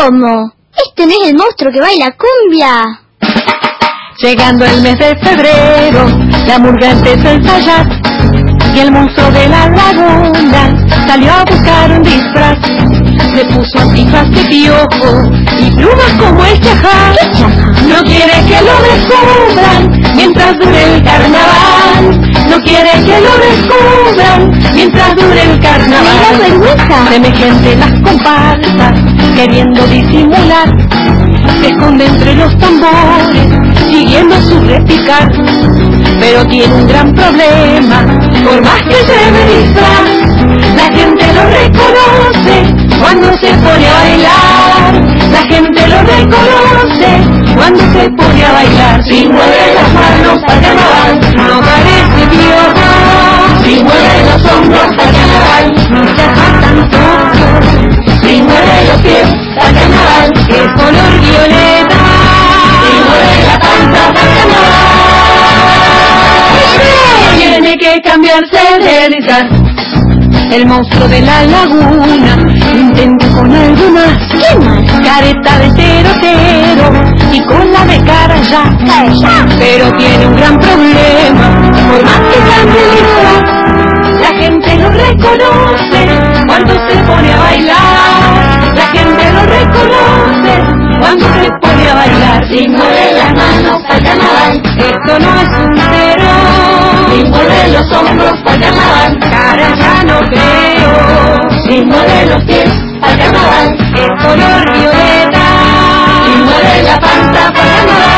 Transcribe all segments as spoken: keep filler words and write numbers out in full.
¿Cómo? ¿Este no es el monstruo que baila cumbia? Llegando el mes de febrero, la murga empezó a ensayar y el monstruo de la laguna salió a buscar un disfraz. Se puso antifaz de piojo y plumas como el chajá. No quiere que lo descubran mientras dure el carnaval. No quiere que lo descubran mientras dure el carnaval. Se me gente las comparsas queriendo disimular. Se esconde entre los tambores siguiendo su repicar. Pero tiene un gran problema, por más que lleve disfraz, la gente lo reconoce cuando se pone a bailar. La gente lo reconoce cuando se pone a bailar. Si mueve las manos para carnaval, no parece viejo. Si mueve los hombros para carnaval, no se apartan todos. Si mueve los pies para carnaval, es color violeta. Si mueve la panza para carnaval, tiene que cambiarse de disfraz. El monstruo de la laguna intenta con algo más. ¿Qué más? Careta de terotero y cola de carayá. Pero tiene un gran problema, por más que cambie el disfraz, la gente lo reconoce cuando se pone a bailar. La gente lo reconoce cuando se pone a bailar. Si mueve las manos para carnaval, esto no es un cero. Si mueve los hombros para carnaval, cara ya no creo. Si mueve los pies para carnaval, es color violeta. Si mueve la panza para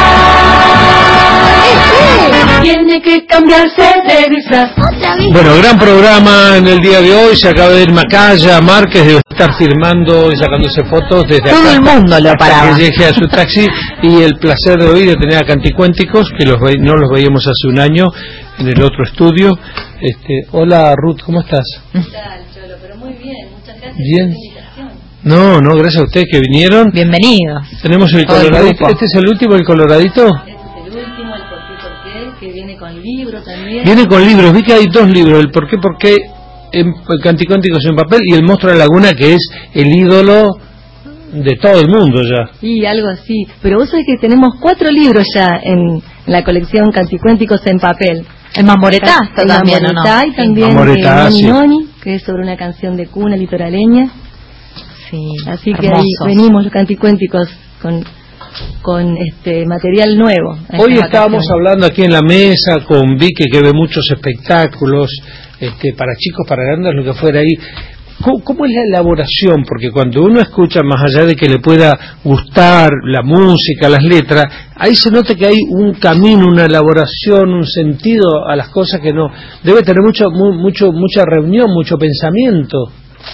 carnaval, tiene que cambiarse de disfraz. Bueno, gran programa en el día de hoy. Se acaba de ir Macaya Márquez, debe estar firmando y sacándose fotos desde acá. Todo el mundo lo paraba. Que llegue a su taxi. Y el placer de hoy de tener a Canticuénticos, que los ve, no los veíamos hace un año en el otro estudio. Este, hola Ruth, ¿cómo estás? ¿Qué tal, Cholo? Pero muy bien, muchas gracias bien. por la invitación. No, no, gracias a ustedes que vinieron. Bienvenidos. Tenemos el coloradito. ¿Este es el último, el coloradito? Este es el último, el por qué, por qué, que viene con libro también. Viene con libros, vi que hay dos libros, el por qué, por qué, en Canticuénticos en papel, y el monstruo de la laguna, que es el ídolo de todo el mundo ya. Sí, algo así. Pero vos sabés que tenemos cuatro libros ya en la colección Canticuénticos en papel. El Mamoretá El también, ¿o Mamoretá, no? y también Mamoretá, eh, Noni sí. Noni, que es sobre una canción de cuna litoraleña. Sí, Así que hermosos. ahí venimos los Canticuénticos con con este material nuevo. Hoy estábamos hablando aquí en la mesa con Vicky, que ve muchos espectáculos este, para chicos, para grandes, lo que fuera ahí. ¿Cómo, ¿Cómo es la elaboración? Porque cuando uno escucha, más allá de que le pueda gustar la música, las letras, ahí se nota que hay un camino, una elaboración, un sentido a las cosas que no... Debe tener mucho, mu, mucho mucha reunión, mucho pensamiento.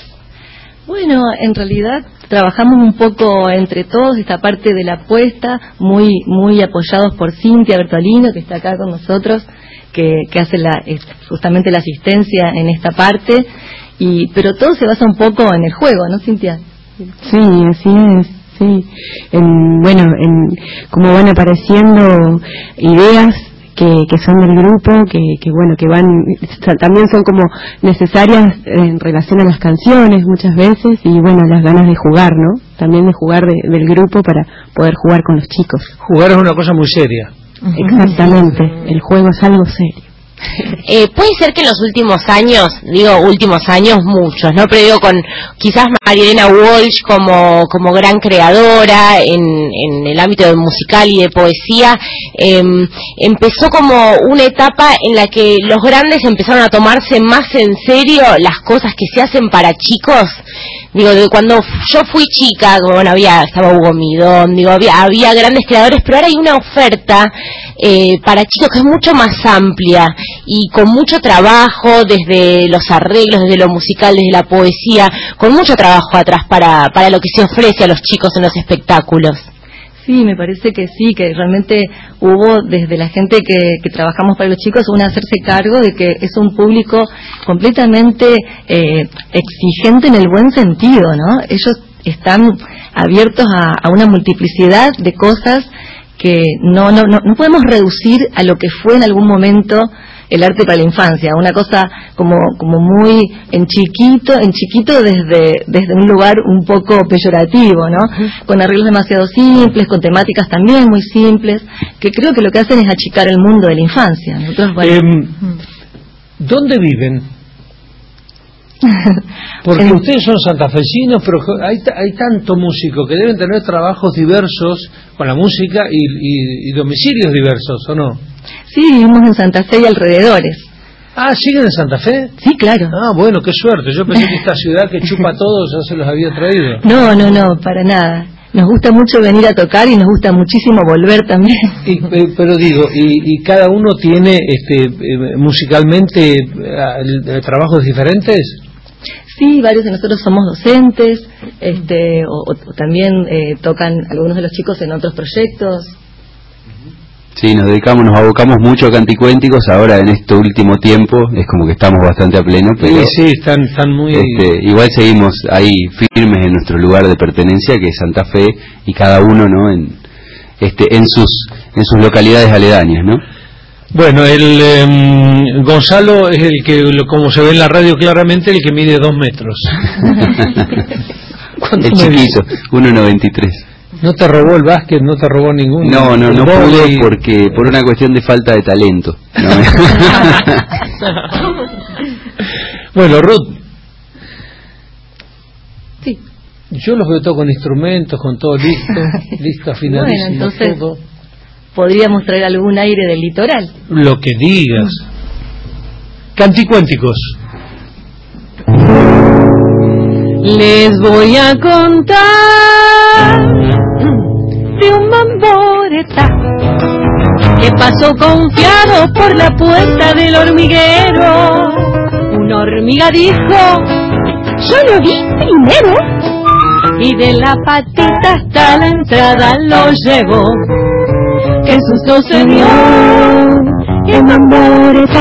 Bueno, en realidad trabajamos un poco entre todos esta parte de la apuesta, muy muy apoyados por Cintia Bertolino, que está acá con nosotros, que, que hace la, justamente la asistencia en esta parte, y pero todo se basa un poco en el juego, ¿no, Cintia? Sí, así es, sí. En, bueno, en, como van apareciendo ideas que, que son del grupo, que, que bueno, que van, también son como necesarias en relación a las canciones muchas veces, y bueno, las ganas de jugar, ¿no? También de jugar de, del grupo para poder jugar con los chicos. Jugar es una cosa muy seria. Exactamente, el juego es algo serio. Eh, puede ser que en los últimos años, digo últimos años muchos, ¿no? Pero digo con quizás María Elena Walsh como como gran creadora en, en el ámbito de musical y de poesía, eh, empezó como una etapa en la que los grandes empezaron a tomarse más en serio las cosas que se hacen para chicos. Digo, de cuando yo fui chica, bueno, había, estaba Hugo Midón, digo, había, había grandes creadores, pero ahora hay una oferta eh, para chicos que es mucho más amplia y con mucho trabajo, desde los arreglos, desde lo musical, desde la poesía, con mucho trabajo atrás para, para lo que se ofrece a los chicos en los espectáculos. Sí, me parece que sí, que realmente hubo desde la gente que, que trabajamos para los chicos un hacerse cargo de que es un público completamente eh, exigente en el buen sentido, ¿no? Ellos están abiertos a, a una multiplicidad de cosas que no, no, no, no podemos reducir a lo que fue en algún momento el arte para la infancia, una cosa como como muy en chiquito, en chiquito desde desde un lugar un poco peyorativo, ¿no? Con arreglos demasiado simples, con temáticas también muy simples, que creo que lo que hacen es achicar el mundo de la infancia. Nosotros, bueno, eh, ¿dónde viven? Porque en... ustedes son santafesinos, pero hay, hay tanto músico que deben tener trabajos diversos con la música y, y, y domicilios diversos, ¿o no? Sí, vivimos en Santa Fe y alrededores. Ah, ¿siguen en Santa Fe? Sí, claro. Ah, bueno, qué suerte. Yo pensé que esta ciudad que chupa a todos ya se los había traído. No, no, no, para nada. Nos gusta mucho venir a tocar y nos gusta muchísimo volver también. Y, pero digo, y, y cada uno tiene este eh, musicalmente eh, trabajos diferentes. Sí, varios de nosotros somos docentes, este, o, o también eh, tocan algunos de los chicos en otros proyectos. Sí, nos dedicamos, nos abocamos mucho a canticuénticos. Ahora en este último tiempo es como que estamos bastante a pleno, pero sí, sí, están, están muy este, igual seguimos ahí firmes en nuestro lugar de pertenencia, que es Santa Fe, y cada uno, ¿no? En este, en sus en sus localidades aledañas, ¿no? Bueno, el eh, Gonzalo es el que, como se ve en la radio claramente, el que mide dos metros. El chiquito, uno noventa y tres. ¿No te robó el básquet? ¿No te robó ninguno? No, no, no pudo y... porque por una cuestión de falta de talento. ¿No? Bueno, Ruth. Sí. Yo los veo todo con instrumentos, con todo listo, listo, afinadísimo, bueno, entonces, todo. ¿podríamos traer algún aire del litoral? Lo que digas. Canticuénticos. Les voy a contar de un mamboreta que pasó confiado por la puerta del hormiguero. Una hormiga dijo: yo lo vi primero, y de la patita hasta la entrada lo llevó. ¡Qué susto se dio! ¡Qué mamboreta!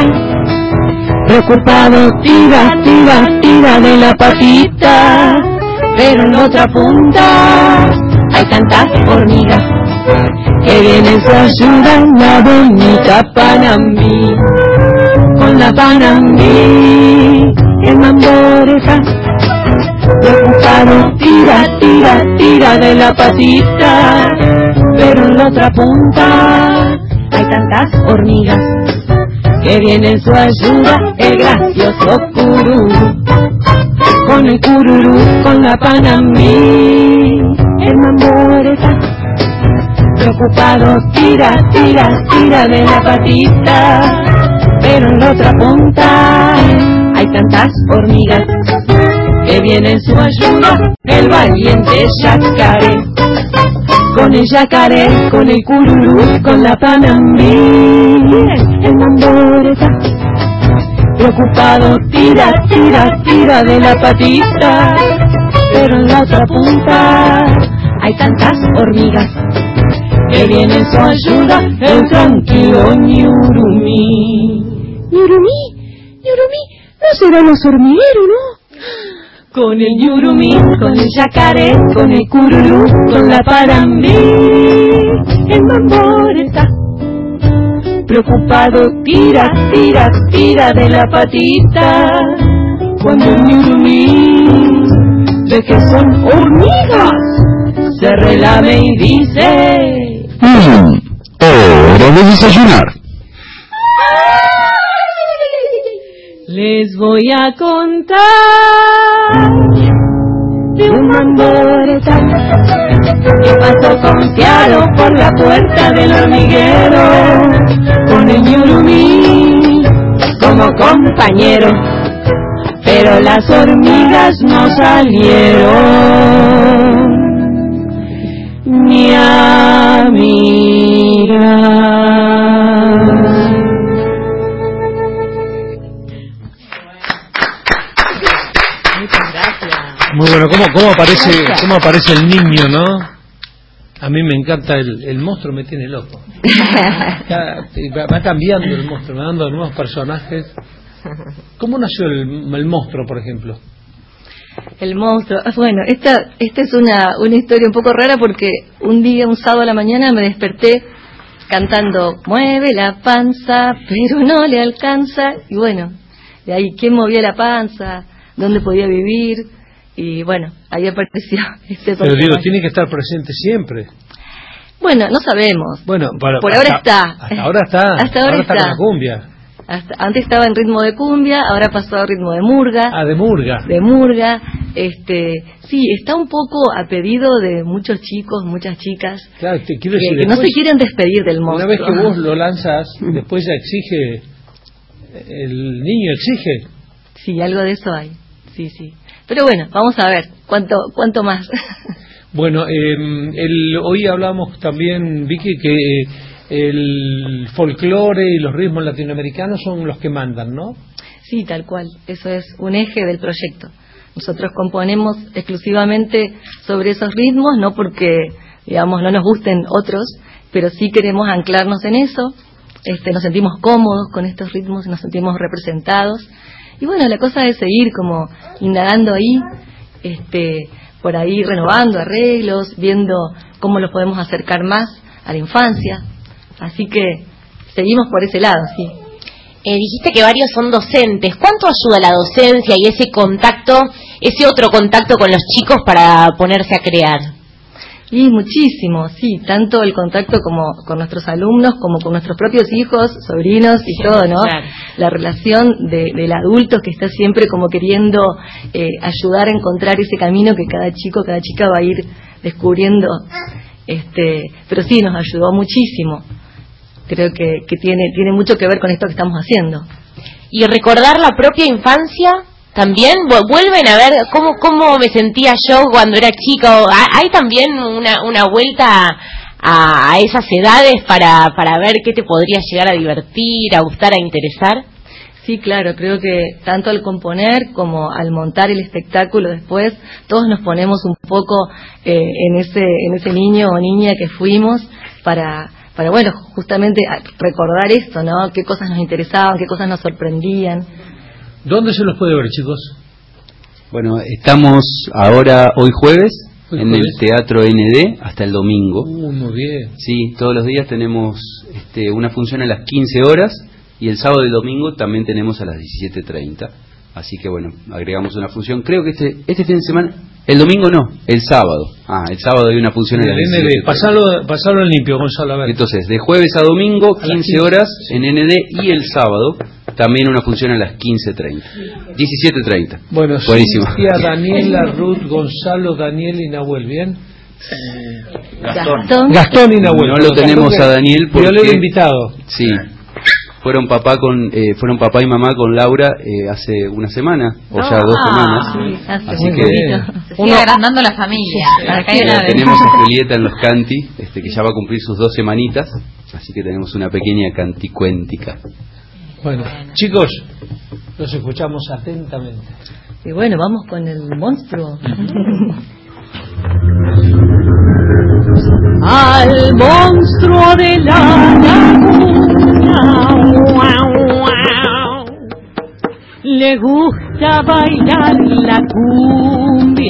Preocupado tira, tira, tira de la patita, pero en la otra punta hay tantas hormigas que vienen su ayuda la bonita Panambí. Con la Panambí, ¡qué mamboreta! Preocupado tira, tira, tira de la patita, pero en la otra punta hay tantas hormigas que viene en su ayuda el gracioso cururú. Con el cururú, con la Panambí, el mamboreta preocupado tira, tira, tira de la patita, pero en la otra punta hay tantas hormigas que viene en su ayuda el valiente yacaré. Con el yacaré, con el cururú, con la Panambí, el mamboreta preocupado tira, tira, tira de la patita, pero en la otra punta hay tantas hormigas que viene en su ayuda el tranquilo ñurumí. Ñurumí, ñurumí, no serán los hormigueros, ¿no? Con el ñurumí, con el yacaré, con el cururú, con la Panambí, el mamboreta preocupado tira, tira, tira de la patita, cuando el ñurumí ve que son hormigas, se relame y dice: mmm, hora de desayunar. Les voy a contar de un mamboreta que pasó confiado por la puerta del hormiguero, con el ñurumí como compañero, pero las hormigas no salieron ni a mirar. Muy bueno, ¿cómo, cómo aparece cómo aparece el niño, no? A mí me encanta, el, el monstruo me tiene loco. Ya, va cambiando el monstruo, me dando nuevos personajes. ¿Cómo nació el, el monstruo, por ejemplo? El monstruo, bueno, esta esta es una, una historia un poco rara porque un día, un sábado a la mañana me desperté cantando, mueve la panza, pero no le alcanza, y bueno, de ahí, ¿quién movía la panza? ¿Dónde podía vivir? Y bueno, ahí apareció este Pero digo, tiene que estar presente siempre. Bueno, no sabemos. Bueno, para, por hasta, ahora está. Hasta ahora está. Hasta ahora, ahora está. está con la cumbia. Hasta, antes estaba en ritmo de cumbia, ahora pasó a ritmo de murga. Ah, de murga. De murga. Este, sí, está un poco a pedido de muchos chicos, muchas chicas. Claro, te quiero decir, que, que después, no se quieren despedir del monstruo. Una vez que vos lo lanzas, después ya exige, el niño exige. Sí, algo de eso hay. Sí, sí. Pero bueno, vamos a ver cuánto, cuánto más. Bueno, eh, el, hoy hablamos también, Vicky, que eh, el folclore y los ritmos latinoamericanos son los que mandan, ¿no? Sí, tal cual. Eso es un eje del proyecto. Nosotros componemos exclusivamente sobre esos ritmos, no porque, digamos, no nos gusten otros, pero sí queremos anclarnos en eso. Este, nos sentimos cómodos con estos ritmos, nos sentimos representados. Y bueno, la cosa es seguir como indagando ahí, este, por ahí renovando arreglos, viendo cómo los podemos acercar más a la infancia. Así que seguimos por ese lado, sí. Eh, dijiste que varios son docentes. ¿Cuánto ayuda la docencia y ese contacto, ese otro contacto con los chicos para ponerse a crear? Y muchísimo, sí, tanto el contacto como con nuestros alumnos, como con nuestros propios hijos, sobrinos y todo, ¿no? Claro. La relación de, del adulto que está siempre como queriendo eh, ayudar a encontrar ese camino que cada chico, cada chica va a ir descubriendo. Este, pero sí, nos ayudó muchísimo. Creo que, que tiene, tiene mucho que ver con esto que estamos haciendo. Y recordar la propia infancia. También vuelven a ver cómo cómo me sentía yo cuando era chica. Hay también una una vuelta a, a esas edades para para ver qué te podría llegar a divertir, a gustar, a interesar. Sí, claro, creo que tanto al componer como al montar el espectáculo después, todos nos ponemos un poco eh, en ese en ese niño o niña que fuimos para para bueno, justamente recordar esto, ¿no? Qué cosas nos interesaban, qué cosas nos sorprendían. ¿Dónde se los puede ver, chicos? Bueno, estamos ahora, hoy jueves, hoy en jueves. el Teatro N D hasta el domingo. Uh, muy bien. Sí, todos los días tenemos este, una función a las quince horas y el sábado y el domingo también tenemos a las diecisiete treinta. Así que bueno, agregamos una función. Creo que este este fin de semana, el domingo no, el sábado. Ah, el sábado hay una función en el la N D. Pasalo, pasalo en limpio, Gonzalo. A ver. Entonces, de jueves a domingo, quince horas en N D y el sábado también una función a las quince treinta. diecisiete treinta. Bueno, buenísimo. Cintia, Daniela, Ruth, Gonzalo, Daniel y Nahuel, ¿bien? Eh, Gastón. Gastón y Nahuel. No lo tenemos a Daniel porque... Yo le he invitado. Sí. Fueron papá con eh, fueron papá y mamá con Laura eh, hace una semana o ya dos semanas. Sí, hace así muy que bonito. Se sigue agrandando la familia. Acá hay eh, una tenemos a Julieta en los canti, este, que ya va a cumplir sus dos semanitas, así que tenemos una pequeña canticuéntica. Bueno, chicos, los escuchamos atentamente. Y bueno, vamos con el monstruo. Al monstruo de la laguna, le gusta bailar la cumbia.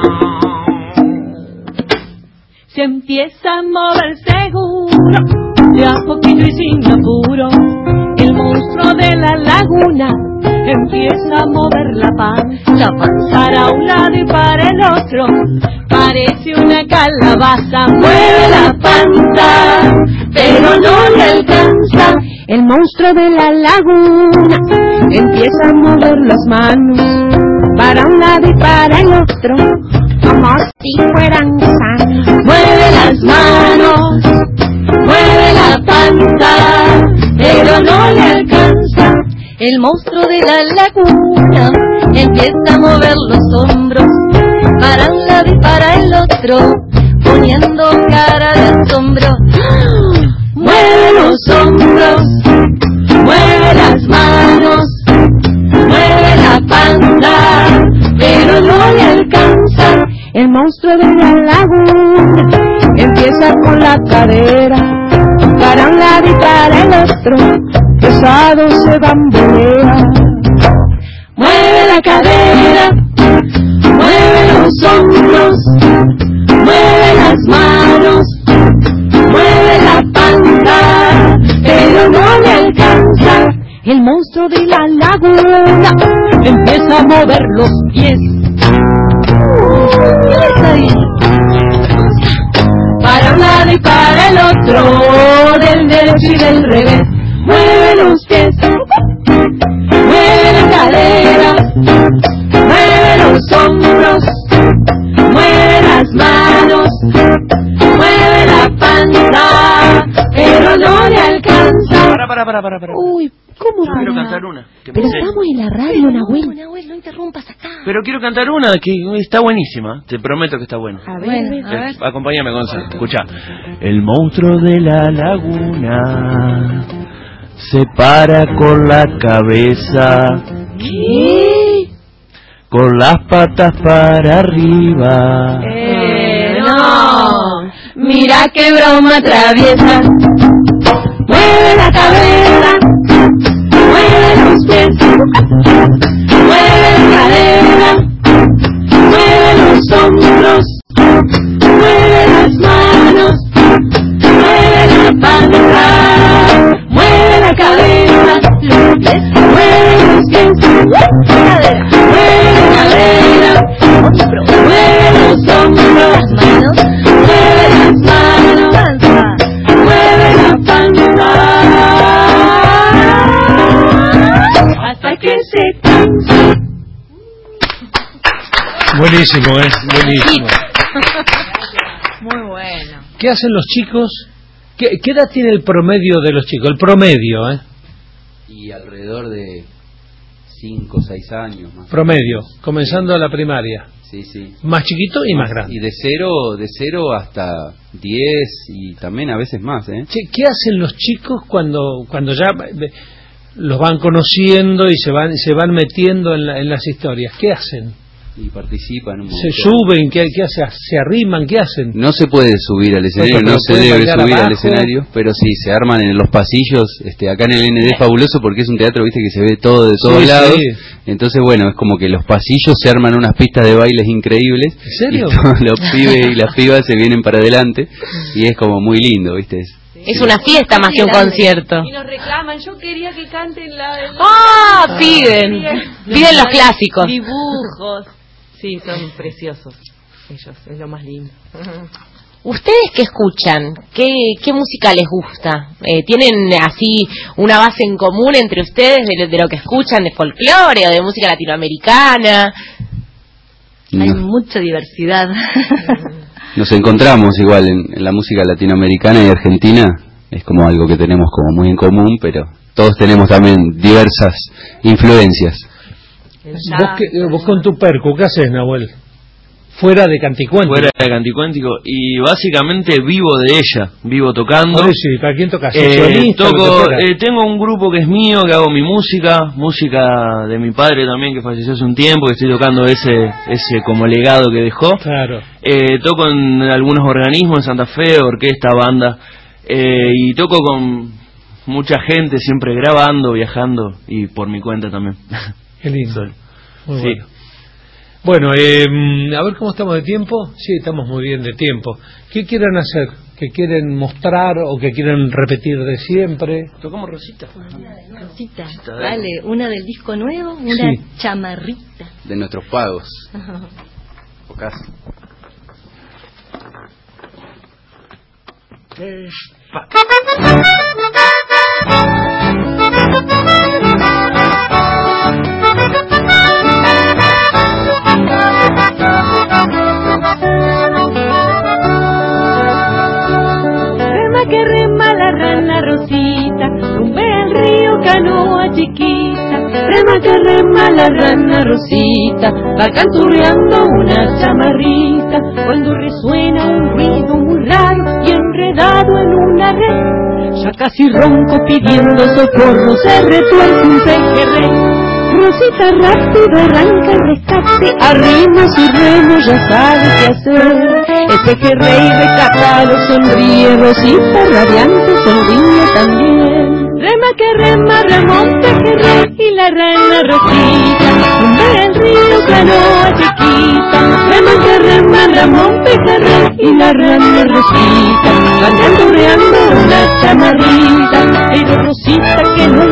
Se empieza a mover seguro, de a poquito y sin apuro. El monstruo de la laguna empieza a mover la panza, para un lado y para el otro. Parece una calabaza, mueve la panza, pero no le alcanza. El monstruo de la laguna empieza a mover las manos, para un lado y para el otro, como si fueran gusanos. Mueve las manos, mueve la panza, pero no le alcanza. El monstruo de la laguna empieza a mover los hombros, para un lado y para el otro, poniendo cara de asombro. Mueve los hombros, mueve las manos, mueve la panza, pero no le alcanza. El monstruo de la laguna empieza con la cadera, para un lado y para el otro, pesado se bambolea. Mueve la cadera, mueve los hombros, mueve las manos, mueve la panza, el monstruo de la laguna empieza a mover los pies. ¿Qué es ahí? Para un lado y para el otro, del derecho y del revés. Mueve los pies, mueve la cadera, mueve los hombros, mueve las manos, mueve la panza, pero no le alcanza. Para, para, para, para, para. Uy, ¿cómo Yo quiero cantar una. que Pero pensé. estamos en la radio, Nahuel. Nahuel, no interrumpas acá. Pero quiero cantar una que está buenísima. Te prometo que está buena. A ver, Eh, a ver. Acompáñame, Gonzalo. Escucha. El monstruo de la laguna se para con la cabeza, ¿Qué? con las patas para arriba. Eh, no. Mira qué broma traviesa. Mueve la cabeza, mueve los pies, mueve la cadera, mueve los hombros, mueve las manos, mueve la panza, mueve la cabeza, los pies, mueve los pies, cadera, mueve la cadera, mueve los hombros, las manos, mueve las manos, mueve la panza, hasta que se canse. Buenísimo, ¿eh? Buenísimo. Muy bueno. ¿Qué hacen los chicos? ¿Qué, qué edad tiene el promedio de los chicos? El promedio, ¿eh? Y alrededor de cinco o seis años más. Promedio, comenzando la primaria. Sí, sí. Más chiquito y más grande. Y de cero, de cero hasta diez y también a veces más, ¿eh? Che, ¿qué hacen los chicos cuando cuando ya eh, los van conociendo y se van se van metiendo en, la- en las historias? ¿Qué hacen? Y participan un ¿Se montón. suben? ¿Qué, qué hacen? ¿Se arriman? ¿Qué hacen? No se puede subir al escenario, Pero no se pueden debe bailar subir al abajo. escenario, pero sí, se arman en los pasillos. Este, acá en el N D es fabuloso porque es un teatro, viste, que se ve todo de todos Sí, lados. sí. Entonces, bueno, es como que los pasillos se arman unas pistas de bailes increíbles. ¿En serio? Y todos los pibes y las pibas se vienen para adelante y es como muy lindo, viste. Es, Es una fiesta más que un concierto. Y nos reclaman, yo quería que canten la... la- ¡Ah! Piden. Piden los clásicos. Dibujos. Sí, son preciosos. Ellos, es lo más lindo. ¿Ustedes qué escuchan? ¿Qué, qué música les gusta? Eh, ¿Tienen así una base en común entre ustedes de, de lo que escuchan, de folclore o de música latinoamericana? Hay no- mucha diversidad. nos encontramos igual en, en la música latinoamericana y argentina, es como algo que tenemos como muy en común, pero todos tenemos también diversas influencias. ¿Vos, qué- vos con tu perco, ¿qué haces, Nahuel? Fuera de Canticuéntico. Fuera de Canticuéntico. Y básicamente vivo de ella. Vivo tocando. Por eso, ¿y para quién tocas? Eh, ¿Solista, lo que toco, fuera? eh, tengo un grupo que es mío, que hago mi música, música de mi padre también, que falleció hace un tiempo, que estoy tocando ese ese como legado que dejó. Claro. Eh, toco en algunos organismos en Santa Fe, orquesta, banda, eh, y toco con mucha gente, siempre grabando, viajando, y por mi cuenta también. Qué lindo. Soy. Muy Sí. bueno. Bueno, eh, a ver cómo estamos de tiempo. Sí, estamos muy bien de tiempo. ¿Qué quieren hacer? ¿Qué quieren mostrar o que quieren repetir de siempre? Tocamos Rosita. Rosita, dale. dale, una del disco nuevo, una Sí. chamarrita. De nuestros pagos. O casi. Rema que rema la rana Rosita, rumbea el río canoa chiquita. Rema que rema la rana Rosita, va canturreando una chamarrita. Cuando resuena un ruido muy raro y enredado en una red, ya casi ronco pidiendo socorro, se retuerce un pejerrey. Rosita rápido arranca el rescate, arrima su remo, ya sabe qué hacer. El pejerrey recatado sonríe, Rosita radiante sonríe también. Rema que rema Ramón pejerrey y la rana Rosita, rumbea el río canoa chiquita. Rema que rema Ramón pejerrey y la rana Rosita, van canturreando una chamarrita. Pero Rosita que nunca se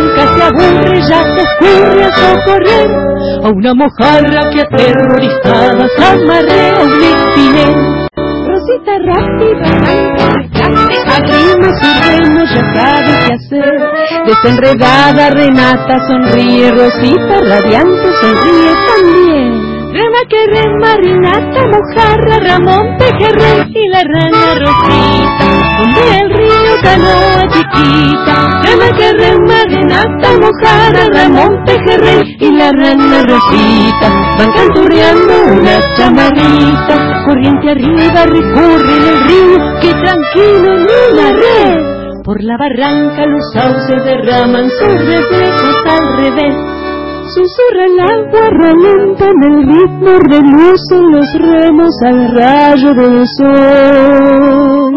aburre ya se escurre a socorrer a una mojarra que aterrorizada se amarrea un espinel. Rosita rápida, arranca, arrima su remo, ya sabe qué hacer. Desenredada Renata sonríe, Rosita radiante sonríe también. Rema que rema, Renata, mojarra, Ramón, pejerrey y la rana Rosita, donde el río canoa chiquita. Rema que rema, Renata, mojarra, Ramón, pejerrey y la rana Rosita, van canturreando una chamarrita. Corriente arriba recorren el río, que tranquilo en una red. Por la barranca los sauces derraman sus reflejos al revés. Susurra el agua, relentan el ritmo, relucen los remos al rayo del sol.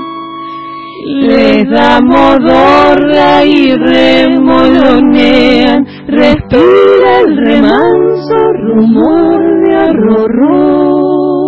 Les da modorra y remolonean, respira el remanso rumor de arrorró.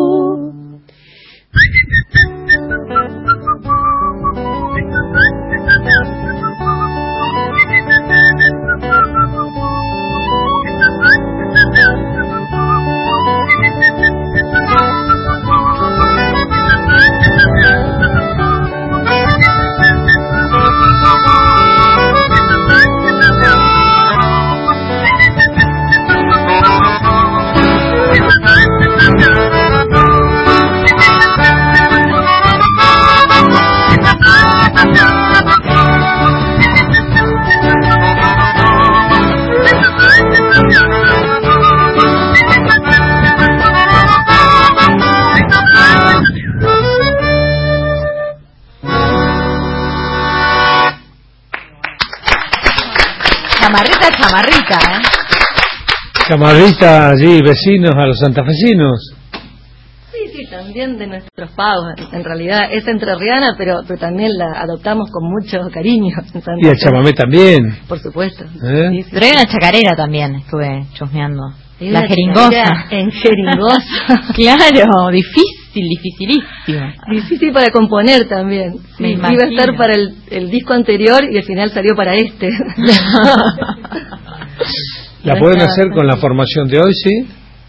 Chamarrita, chamarrita, ¿eh? Chamarrita allí, vecinos a los santafesinos. Sí, sí, también de nuestros pagos. En realidad es entrerriana, pero, pero también la adoptamos con mucho cariño. En Santa Y el Fe. chamamé también. Por supuesto. ¿Eh? Sí, sí. Pero hay una chacarera también, estuve chusmeando. Hay La una jeringosa. chacarera En jeringosa. Claro, difícil, dificilísimo. Difícil para componer también. Sí, Me iba a imagino. estar para el, el disco anterior y al final salió para este. ¿La No pueden está- hacer con la formación de hoy, sí?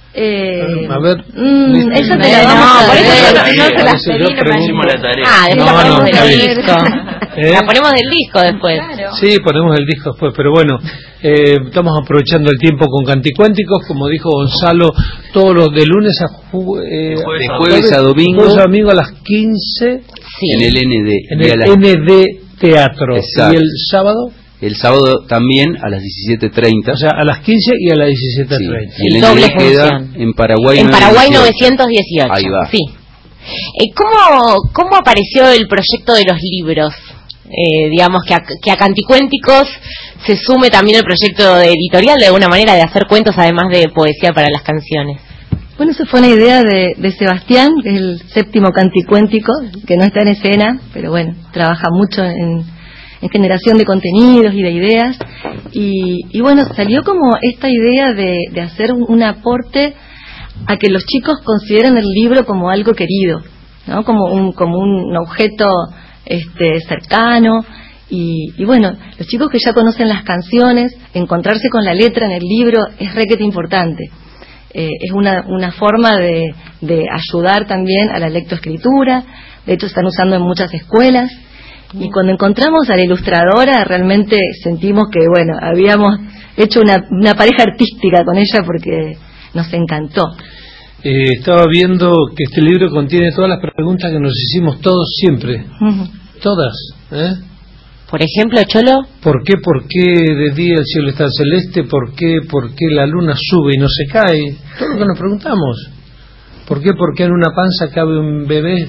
Eh, A ver. mm, listo. esa te No, la vamos no, a por eso ver. yo no- no se A las veces yo pedí, no me pregunto. Hicimos la tarea. Ah, después No, la ponemos no, está del bien. disco. ¿Eh? La ponemos del disco después. Sí, ponemos el disco después, pero bueno, eh, estamos aprovechando el tiempo con Canticuénticos, como dijo Gonzalo, todos los de lunes a ju- eh, De jueves De jueves a domingo jueves a domingo a las quince Sí. en el N D. en y a el las- N D Teatro. Exacto. Y el sábado, el sábado también a las diecisiete treinta. o sea, a las quince y a las diecisiete Sí, treinta. y el Doble N D queda función. en Paraguay En Paraguay novecientos dieciocho. novecientos dieciocho. Ahí va. Sí. Eh, ¿cómo, ¿Cómo apareció el proyecto de los libros? Eh, digamos que a, que a Canticuénticos se sume también el proyecto de editorial, de alguna manera, de hacer cuentos además de poesía para las canciones. Bueno, esa fue una idea de, de Sebastián, que es el séptimo canticuéntico, que no está en escena, pero bueno, trabaja mucho en, en generación de contenidos y de ideas. Y, y bueno, salió como esta idea de, de hacer un, un aporte a que los chicos consideren el libro como algo querido, ¿no? Como un, como un objeto este, cercano. Y, y bueno, los chicos que ya conocen las canciones, encontrarse con la letra en el libro es requete importante. Eh, es una, una forma de, de ayudar también a la lectoescritura. De hecho, están usando en muchas escuelas. Y cuando encontramos a la ilustradora, realmente sentimos que, bueno, habíamos hecho una, una pareja artística con ella porque nos encantó. Eh, estaba viendo que este libro contiene todas las preguntas que nos hicimos todos siempre. Ujú. Todas. ¿eh? Por ejemplo, Cholo, ¿Por qué, por qué de día el cielo está celeste? ¿Por qué, por qué la luna sube y no se cae? Todo lo que nos preguntamos. ¿Por qué, por qué en una panza cabe un bebé?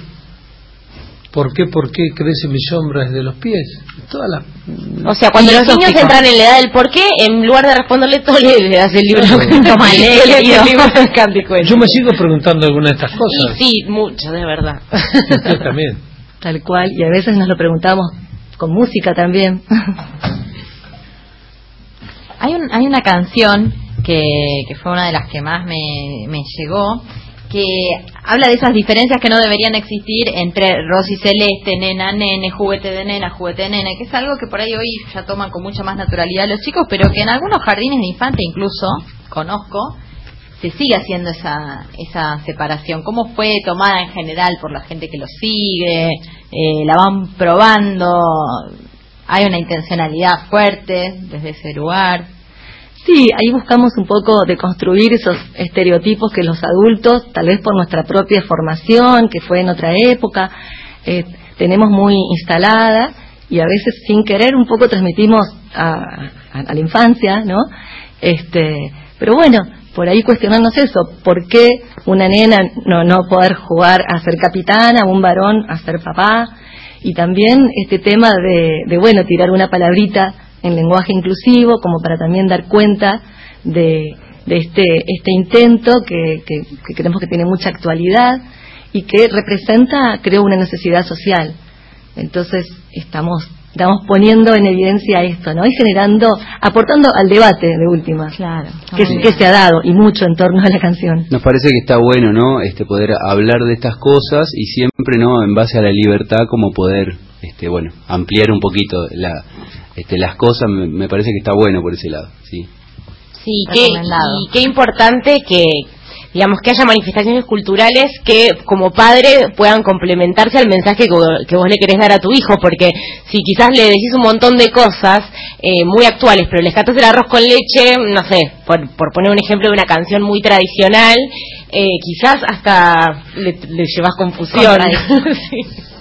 ¿Por qué, por qué crece mi sombra desde los pies? Todas las... o sea, cuando los niños entran en la edad del por qué, en lugar de responderle todo, le, le das el libro. Toma, lee, lee el libro de Canticuénticos. Yo me sigo preguntando alguna de estas cosas. Y sí, mucho, de verdad. Usted también. Tal cual, y a veces nos lo preguntamos con música también. Hay, un, hay una canción que, que fue una de las que más me, me llegó, que habla de esas diferencias que no deberían existir entre Rosy Celeste, nena, nene, juguete de nena, juguete de nene, que es algo que por ahí hoy ya toman con mucha más naturalidad los chicos, pero que en algunos jardines de infante incluso, conozco, se sigue haciendo esa esa separación. ¿Cómo fue tomada en general por la gente que lo sigue? Eh, ¿La van probando? ¿Hay una intencionalidad fuerte desde ese lugar? Sí, ahí buscamos un poco de construir esos estereotipos que los adultos, tal vez por nuestra propia formación, que fue en otra época, eh, tenemos muy instalada, y a veces sin querer un poco transmitimos a, a, a la infancia, ¿no? Este, pero bueno, por ahí cuestionarnos eso, ¿por qué una nena no, no poder jugar a ser capitana, un varón a ser papá? Y también este tema de, de bueno, tirar una palabrita en lenguaje inclusivo, como para también dar cuenta de, de este, este intento que, que, que creemos que tiene mucha actualidad y que representa, creo, una necesidad social. Entonces estamos, estamos poniendo en evidencia esto, ¿no? Y generando, aportando al debate de última, claro, que, que se ha dado, y mucho en torno a la canción. Nos parece que está bueno, ¿no? Este, poder hablar de estas cosas y siempre, ¿no? En base a la libertad, como poder, este, bueno, ampliar un poquito la Este, las cosas. Me, me parece que está bueno por ese lado, sí. Sí, qué, y qué importante que, digamos, que haya manifestaciones culturales que como padre puedan complementarse al mensaje que, que vos le querés dar a tu hijo, porque si quizás le decís un montón de cosas eh, muy actuales, pero les cantás el arroz con leche, no sé, por, por poner un ejemplo de una canción muy tradicional, eh, quizás hasta le, le llevas confusión. Sí.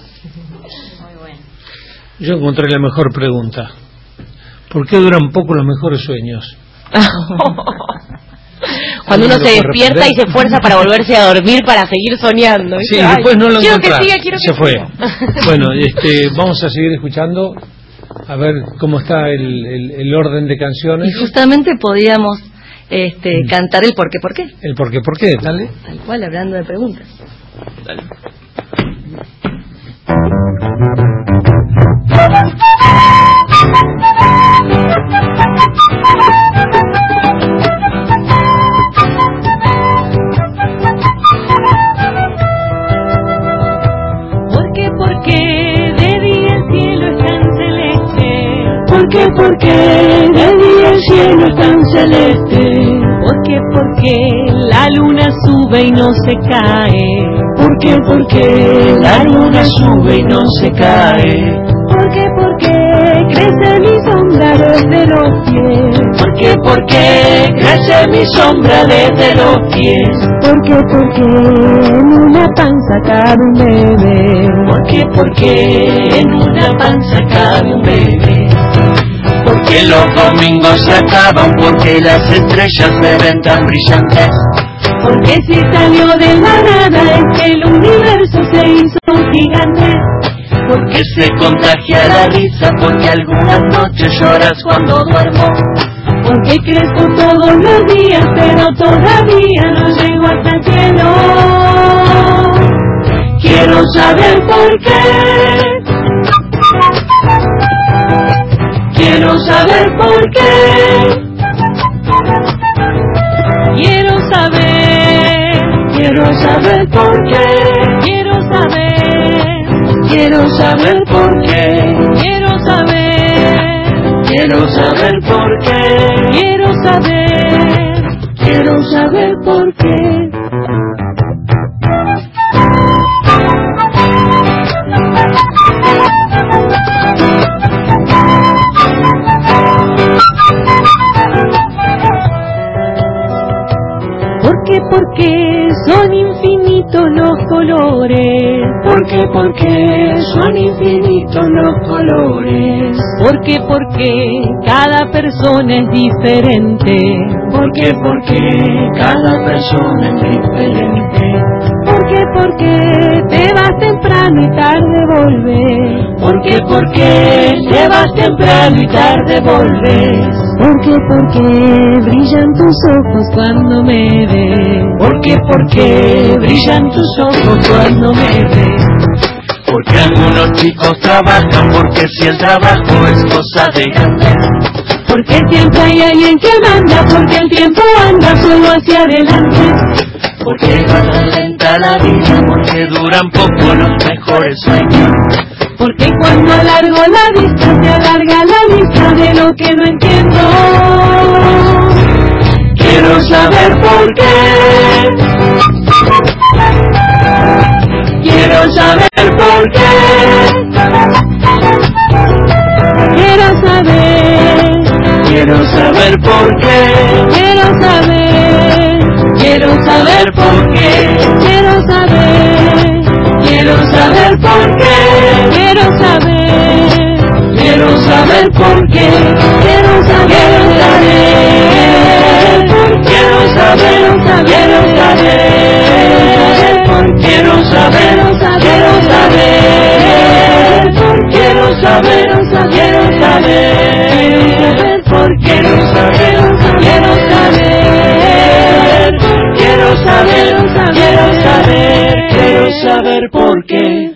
Yo encontré la mejor pregunta. ¿Por qué duran poco los mejores sueños? Cuando uno se despierta y se esfuerza para volverse a dormir para seguir soñando. Sí, después no lo encontrás. Se fue. Bueno, este, vamos a seguir escuchando a ver cómo está el, el, el orden de canciones. Y justamente podíamos este, mm. cantar el por qué, por qué. El por qué, por qué, dale. Tal cual, hablando de preguntas. Dale. ¿Por qué, por qué de día el cielo es tan celeste? ¿Por qué, por qué de día el cielo es tan celeste? ¿Por qué, por qué la luna sube y no se cae? ¿Por qué, por qué la luna sube y no se cae? ¿Por qué, por qué crece mi sombra desde los pies? ¿Por qué, por qué crece mi sombra desde los pies? ¿Por qué, por qué en una panza cabe un bebé? ¿Por qué, por qué en una panza cabe un bebé? Porque los domingos se acaban, porque las estrellas se ven tan brillantes. Porque si salió de la nada es que el universo se hizo un gigante. Porque se contagia la risa, porque algunas noches lloras cuando duermo. Porque crezco todos los días, pero todavía no llego hasta el cielo. Quiero saber por qué. Quiero saber por qué. Quiero saber. Quiero saber por qué. Quiero saber. Quiero saber por qué. Quiero saber. Quiero saber por qué. Quiero saber. Quiero saber por qué. Porque, porque son infinitos los colores. Porque, porque son infinitos los colores. Porque, porque cada persona es diferente. Porque, porque cada persona es diferente. Porque, porque te vas temprano y tarde volves. Porque, porque te vas temprano y tarde volves. Porque, porque brillan tus ojos cuando me ves. Porque, porque brillan tus ojos cuando me ves. Porque algunos chicos trabajan, porque si el trabajo es cosa de grande. Porque siempre hay alguien que manda, porque el tiempo anda solo hacia adelante. Porque va tan lenta la vida, porque duran poco los mejores sueños. Porque cuando alargo la vista se alarga la vista de lo que no entiendo. Quiero saber por qué. Quiero saber por qué. Quiero saber. Quiero saber por qué. Quiero saber. Quiero saber por qué. Quiero saber. Quiero saber por qué. Quiero saber. Quiero saber por qué. Quiero saber. Quiero saber. Quiero saber. Quiero saber. Quiero saber. Quiero saber. Quiero saber. Quiero saber. Quiero saber. Quiero saber. Quiero saber. Quiero saber por qué.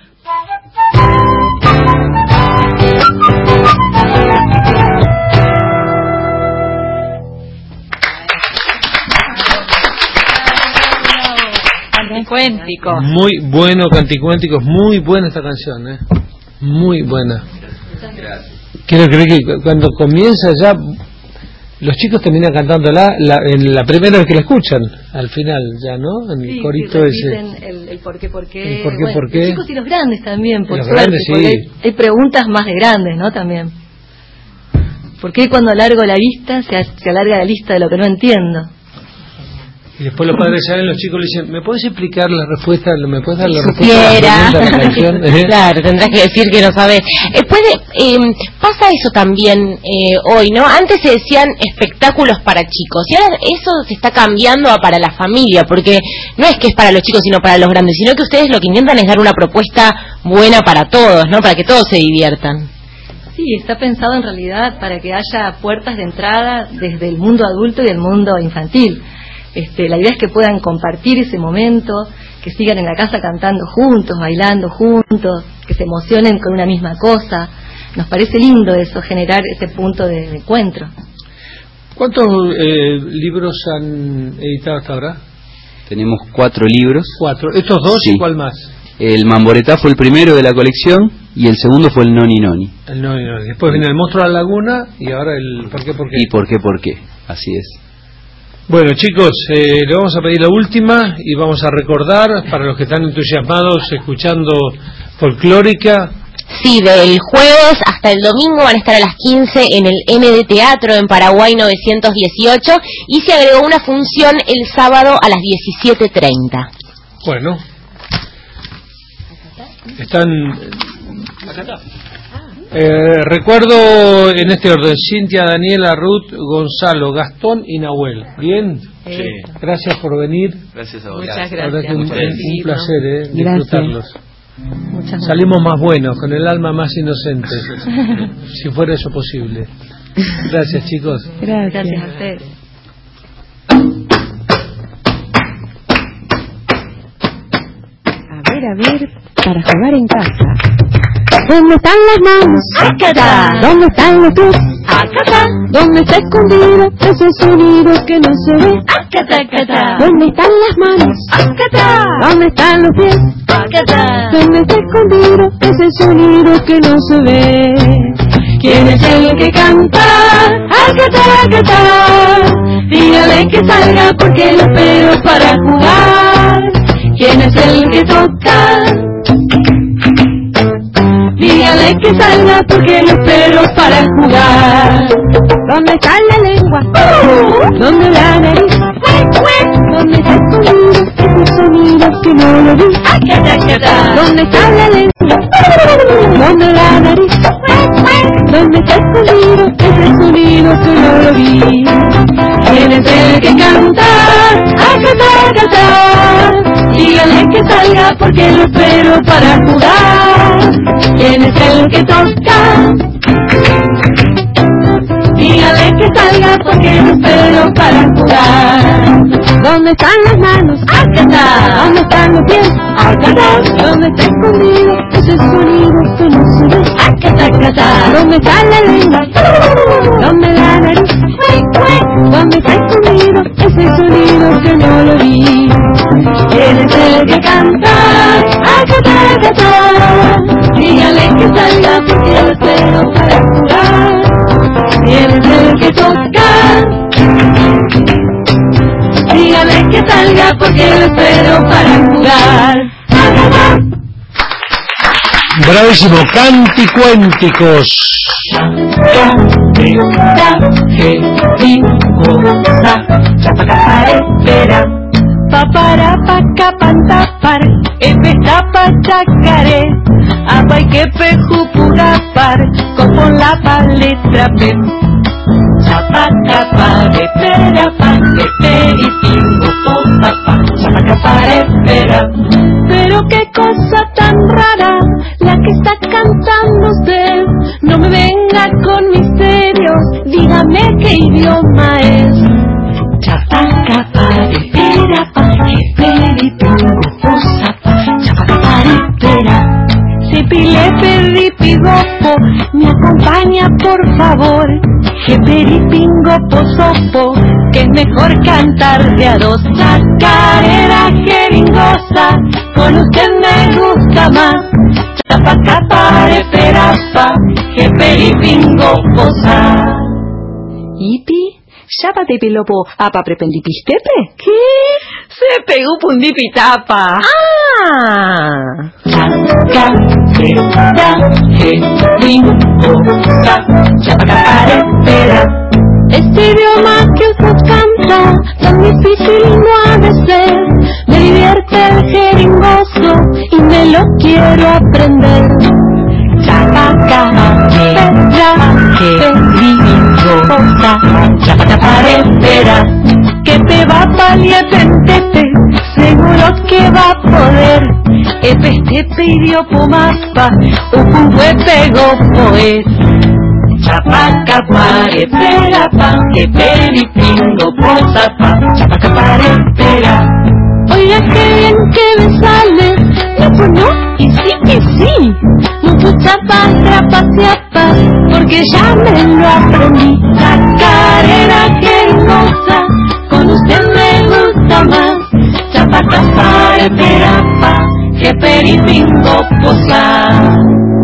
Canticuénticos. Muy bueno, Canticuénticos, muy buena esta canción, ¿eh? Muy buena. Quiero creer que cuando comienza ya, los chicos terminan cantándola la, en la primera vez que la escuchan, al final ya, ¿no? En el Sí, corito sí, ese. repiten el, el por qué, por qué. El por qué, Bueno, por qué. Los chicos y los grandes también, por Los suerte, grandes, sí. porque hay, hay preguntas más de grandes, ¿no? También. ¿Por qué cuando alargo la vista se, se alarga la lista de lo que no entiendo? Y después los padres saben, los chicos le dicen, ¿me puedes explicar la respuesta? ¿Me puedes dar la Supiera. respuesta a la canción? Claro, tendrás que decir que no sabes. Eh, puede, eh, pasa eso también eh, hoy, ¿no? Antes se decían espectáculos para chicos y ahora eso se está cambiando a para la familia, porque no es que es para los chicos sino para los grandes, sino que ustedes lo que intentan es dar una propuesta buena para todos, ¿no? Para que todos se diviertan. Sí, está pensado en realidad para que haya puertas de entrada desde el mundo adulto y el mundo infantil. Este, la idea es que puedan compartir ese momento, que sigan en la casa cantando juntos, bailando juntos, que se emocionen con una misma cosa. Nos parece lindo eso, generar ese punto de encuentro. ¿Cuántos eh, libros han editado hasta ahora? Tenemos cuatro libros. Cuatro. ¿Estos dos Sí. y cuál más? El Mamboretá fue el primero de la colección y el segundo fue el Noni Noni. El no, no. Después viene el Monstruo de la Laguna y ahora el ¿Por qué, por qué? ¿Y por qué, por qué? Así es. Bueno, chicos, eh, le vamos a pedir la última y vamos a recordar para los que están entusiasmados escuchando Folclórica. Sí, del jueves hasta el domingo van a estar a las quince en el M D Teatro en Paraguay novecientos dieciocho y se agregó una función el sábado a las diecisiete treinta. Bueno, están... Acá está. Eh, recuerdo en este orden: Cintia, Daniela, Ruth, Gonzalo, Gastón y Nahuel. ¿Bien? Sí. Gracias por venir. Gracias a vos. Muchas La verdad gracias. que un, por un recibirnos. placer, ¿eh? Gracias. Disfrutarlos. Muchas Salimos más buenos, con el alma más inocente, si fuera eso posible. Gracias, chicos. Gracias. gracias a ustedes. A ver, a ver, para jugar en casa. ¿Dónde están las manos? ¡Acata! ¿Dónde están los pies? ¡Acata! ¿Dónde está escondido ese sonido que no se ve? ¡Acata, acata! ¿Dónde están las manos? ¡Acata! ¿Dónde están los pies? ¡Acata! ¿Dónde está escondido ese sonido que no se ve? ¿Quién es el que canta? ¡Acata, acata! Dígale que salga porque lo espero para jugar. ¿Quién es el que toca? Dígale que salga porque lo espero para jugar. ¿Dónde está la lengua? ¿Dónde la nariz? ¿Dónde está escondido ese sonido que no lo vi? ¿Dónde está la lengua? ¿Dónde la nariz? ¿Dónde está escondido ese sonido que no lo vi? ¿Quién es el que canta? ¡Acata, acata! Dígale que salga porque lo espero para jugar. ¿Quién es el que toca? Dígale que salga porque lo espero para jugar. ¿Dónde están las manos? ¡Acata! ¿Dónde están los pies? ¡Acata! ¿Dónde está escondido ese sonido que no se ve? ¡Acata, acata! ¿Dónde está la lengua? ¿Dónde la nariz? cuando está escondido ese sonido que no lo vi. ¿Quién es el que canta? ¡Acatacatá! Dígale que salga porque lo espero para jugar. ¿Quién es el que toca? Dígale que salga porque lo espero para jugar. Bravísimo, Canticuénticos. Papara paca pantapar, epetapa chacaré, apa y que pejupurapar, como la letra P. Chapacapare, pera, pa, que peripingo, popapa, chapacapare, pera. Pero qué cosa tan rara la que está cantando usted. No me venga con misterios, dígame qué idioma es. Chapacapare, pera, pa, que peripingo, popapa, chapacapare, pera. Si pile peripigopo, me acompaña por favor. Que peripingo posopo, que es mejor cantar de a dos. Chacarera jeringosa, con usted me gusta más. Chapacapare perapa, que peripingo posa. Ipi, chápate pilopo, apa prependipistepe. ¿Qué? Se pegó pundipitapa. Ah. Chacarera jeringosa, chapacapare pera. Este idioma que usted canta, tan difícil no ha de ser. Me divierte el jeringoso y me lo quiero aprender. Chapacapare jeringosa, chapacapare pera. Que te va a paliatentete, seguro que va a poder. Epestepe idiopomapa, ucuhuepe gopoes. Chapacapare pera pa, que peripingo posapa, chapacapare pera. Oiga que bien que me sale, no pues no, y sí que sí. Mucho chapa, trapa, siapa, porque ya me lo aprendí. Chacarera jeringosa, con usted me gusta más. Chapacapare pera pa, que peripingo posa.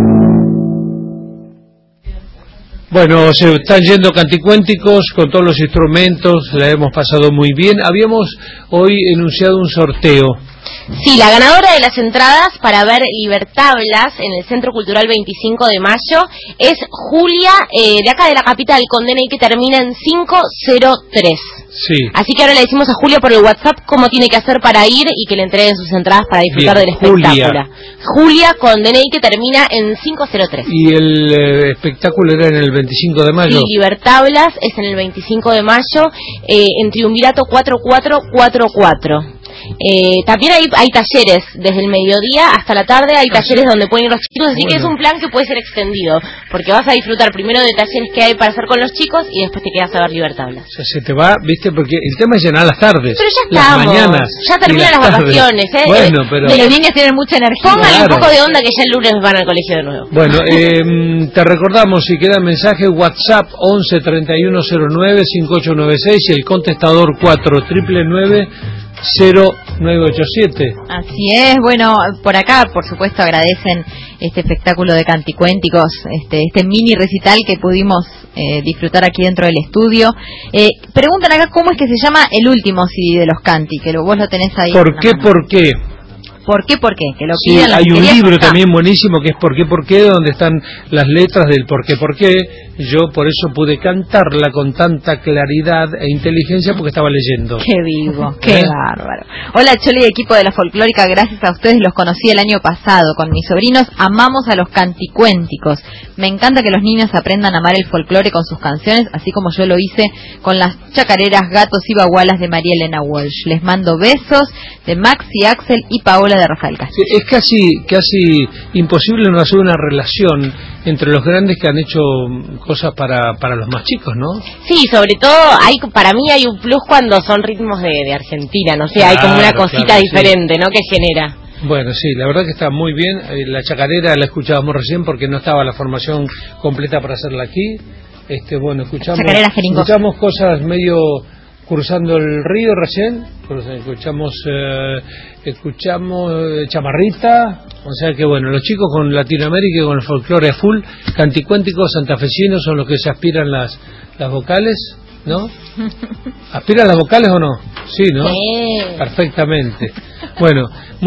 Bueno, se están yendo Canticuénticos con todos los instrumentos, la hemos pasado muy bien. Habíamos hoy enunciado un sorteo. Sí, la ganadora de las entradas para ver Libertablas en el Centro Cultural veinticinco de mayo es Julia, eh, de acá de la capital, con D N I que termina en cinco cero tres. Sí. Así que ahora le decimos a Julia por el WhatsApp cómo tiene que hacer para ir y que le entreguen sus entradas para disfrutar Bien, del espectáculo. Julia. Julia con D N I que termina en cinco cero tres. ¿Y el eh, espectáculo era en el veinticinco de mayo? Sí, Libertablas es en el veinticinco de mayo, eh, en Triunvirato cuatro cuatro cuatro cuatro. Eh, también hay, hay talleres desde el mediodía hasta la tarde, hay talleres donde pueden ir los chicos, así bueno. que es un plan que puede ser extendido, porque vas a disfrutar primero de talleres que hay para hacer con los chicos y después te quedas a ver Libertablas. O sea, se te va, viste, porque el tema es llenar las tardes, pero ya las estamos, mañanas, ya terminan las tardes. vacaciones, ¿eh? Bueno, pero... De los niños tienen mucha energía. Póngale claro. un poco de onda que ya el lunes van al colegio de nuevo. Bueno, eh, te recordamos, si queda mensaje, WhatsApp once treinta y uno cero nueve cincuenta y ocho noventa y seis y el contestador cuatro nueve nueve cero nueve ocho siete. Así es, bueno, por acá por supuesto agradecen este espectáculo de Canticuénticos, este, este mini recital que pudimos eh, disfrutar aquí dentro del estudio. Eh, preguntan acá cómo es que se llama el último C D de los Canti, que lo, vos lo tenés ahí. ¿Por qué, por qué? ¿Por qué, por qué? Que lo Sí, pidan las hay un querías, libro está. también buenísimo que es ¿Por qué, por qué? Donde están las letras del ¿por qué, por qué? Yo por eso pude cantarla con tanta claridad e inteligencia porque estaba leyendo. Qué vivo, qué ¿Eh? bárbaro. Hola Choli y equipo de la Folclórica, gracias a ustedes los conocí el año pasado. Con mis sobrinos amamos a los canticuénticos. Me encanta que los niños aprendan a amar el folclore con sus canciones, así como yo lo hice con las chacareras, gatos y bagualas de María Elena Walsh. Les mando besos de Maxi, Axel y Paola de Rafael Castillo. Sí, es casi, casi imposible no hacer una relación entre los grandes que han hecho cosas para, para los más chicos, ¿no? Sí, sobre todo, hay para mí hay un plus cuando son ritmos de, de Argentina, no sé, Claro, hay como una cosita claro, diferente, sí. ¿no? Que genera. Bueno, sí, la verdad que está muy bien. Eh, La chacarera la escuchábamos recién porque no estaba la formación completa para hacerla aquí. este bueno, escuchamos, Chacarera jeringosa. escuchamos cosas medio cruzando el río recién, escuchamos eh, escuchamos eh, Chamarrita, o sea que bueno, los chicos con Latinoamérica y con el folclore a full, canticuénticos santafesinos son los que se aspiran las, las vocales, ¿no? ¿Aspiran las vocales o no? Sí, ¿no? Sí. Perfectamente. Bueno,